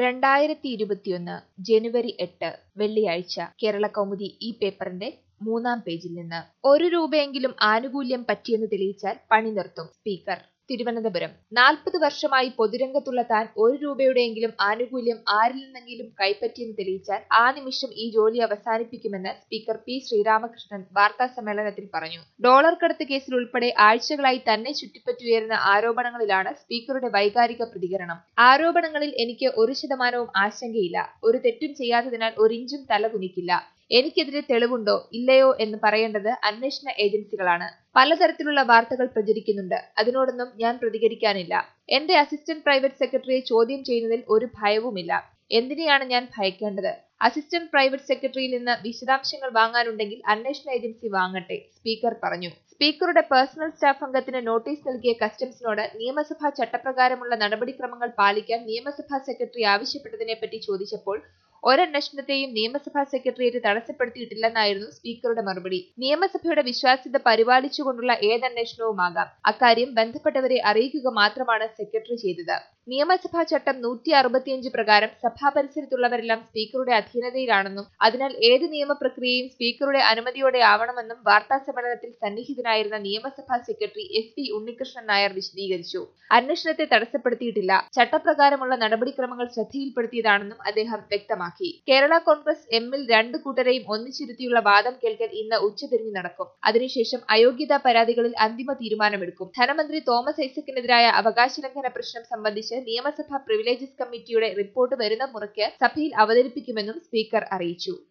2021 ജനുവരി 8 വെള്ളിയാഴ്ച കേരളകൗമുദി ഈ പേപ്പറിന്റെ 3-ാം പേജിൽ നിന്ന് ഒരു രൂപയെങ്കിലും ആനുകൂല്യം പറ്റിയെന്ന് തെളിയിച്ചാൽ പണി നിർത്തും സ്പീക്കർ. തിരുവനന്തപുരം 40 വർഷമായി പൊതുരംഗത്തുള്ള താൻ ഒരു രൂപയുടെയെങ്കിലും ആനുകൂല്യം ആരിൽ നിന്നെങ്കിലും കൈപ്പറ്റിയെന്ന് തെളിയിച്ചാൽ ആ നിമിഷം ഈ ജോലി അവസാനിപ്പിക്കുമെന്ന് സ്പീക്കർ പി ശ്രീരാമകൃഷ്ണൻ വാർത്താസമ്മേളനത്തിൽ പറഞ്ഞു. ഡോളർ കടത്ത് കേസിൽ ഉൾപ്പെടെ ആഴ്ചകളായി തന്നെ ചുറ്റിപ്പറ്റിയുയരുന്ന ആരോപണങ്ങളിലാണ് സ്പീക്കറുടെ വൈകാരിക പ്രതികരണം. ആരോപണങ്ങളിൽ എനിക്ക് 1% ആശങ്കയില്ല. ഒരു തെറ്റും ചെയ്യാത്തതിനാൽ ഒരിഞ്ചും തലകുനിക്കില്ല. എനിക്കെതിരെ തെളിവുണ്ടോ ഇല്ലയോ എന്ന് പറയേണ്ടത് അന്വേഷണ ഏജൻസികളാണ്. പലതരത്തിലുള്ള വാർത്തകൾ പ്രചരിക്കുന്നുണ്ട്. അതിനോടൊന്നും ഞാൻ പ്രതികരിക്കാനില്ല. എന്റെ അസിസ്റ്റന്റ് പ്രൈവറ്റ് സെക്രട്ടറിയെ ചോദ്യം ചെയ്യുന്നതിൽ ഒരു ഭയവുമില്ല. എന്തിനെയാണ് ഞാൻ ഭയക്കേണ്ടത്? അസിസ്റ്റന്റ് പ്രൈവറ്റ് സെക്രട്ടറിയിൽ നിന്ന് വിശദാംശങ്ങൾ വാങ്ങാനുണ്ടെങ്കിൽ അന്വേഷണ ഏജൻസി വാങ്ങട്ടെ, സ്പീക്കർ പറഞ്ഞു. സ്പീക്കറുടെ പേഴ്സണൽ സ്റ്റാഫ് അംഗത്തിന് നോട്ടീസ് നൽകിയ കസ്റ്റംസിനോട് നിയമസഭാ ചട്ടപ്രകാരമുള്ള നടപടിക്രമങ്ങൾ പാലിക്കാൻ നിയമസഭാ സെക്രട്ടറി ആവശ്യപ്പെട്ടതിനെപ്പറ്റി ചോദിച്ചപ്പോൾ ഒരന്വേഷണത്തെയും നിയമസഭാ സെക്രട്ടേറിയറ്റ് തടസ്സപ്പെടുത്തിയിട്ടില്ലെന്നായിരുന്നു സ്പീക്കറുടെ മറുപടി. നിയമസഭയുടെ വിശ്വാസ്യത പരിപാലിച്ചുകൊണ്ടുള്ള ഏതന്വേഷണവുമാകാം. അക്കാര്യം ബന്ധപ്പെട്ടവരെ അറിയിക്കുക മാത്രമാണ് സെക്രട്ടറി ചെയ്തത്. നിയമസഭാ ചട്ടം 165 പ്രകാരം സഭാ പരിസരത്തുള്ളവരെല്ലാം സ്പീക്കറുടെ അധീനതയിലാണെന്നും അതിനാൽ ഏത് നിയമപ്രക്രിയയും സ്പീക്കറുടെ അനുമതിയോടെ ആവണമെന്നും വാർത്താസമ്മേളനത്തിൽ സന്നിഹിതനായിരുന്ന നിയമസഭാ സെക്രട്ടറി SP ഉണ്ണികൃഷ്ണൻ നായർ വിശദീകരിച്ചു. അന്വേഷണത്തെ തടസ്സപ്പെടുത്തിയിട്ടില്ല. ചട്ടപ്രകാരമുള്ള നടപടിക്രമങ്ങൾ ശ്രദ്ധയിൽപ്പെടുത്തിയതാണെന്നും അദ്ദേഹം വ്യക്തമാക്കി. കേരള കോൺഗ്രസ് എമ്മിൽ 2 കൂട്ടരെയും ഒന്നിച്ചിരുത്തിയുള്ള വാദം കേൾക്കൽ ഇന്ന് ഉച്ചതിരിഞ്ഞ് നടക്കും. അതിനുശേഷം അയോഗ്യതാ പരാതികളിൽ അന്തിമ തീരുമാനമെടുക്കും. ധനമന്ത്രി തോമസ് ഐസക്കിനെതിരായ അവകാശലംഘന പ്രശ്നം സംബന്ധിച്ച് നിയമസഭാ പ്രിവിലേജസ് കമ്മിറ്റിയുടെ റിപ്പോർട്ട് വരുന്ന മുറയ്ക്ക് സഭയിൽ അവതരിപ്പിക്കുമെന്നും സ്പീക്കർ അറിയിച്ചു.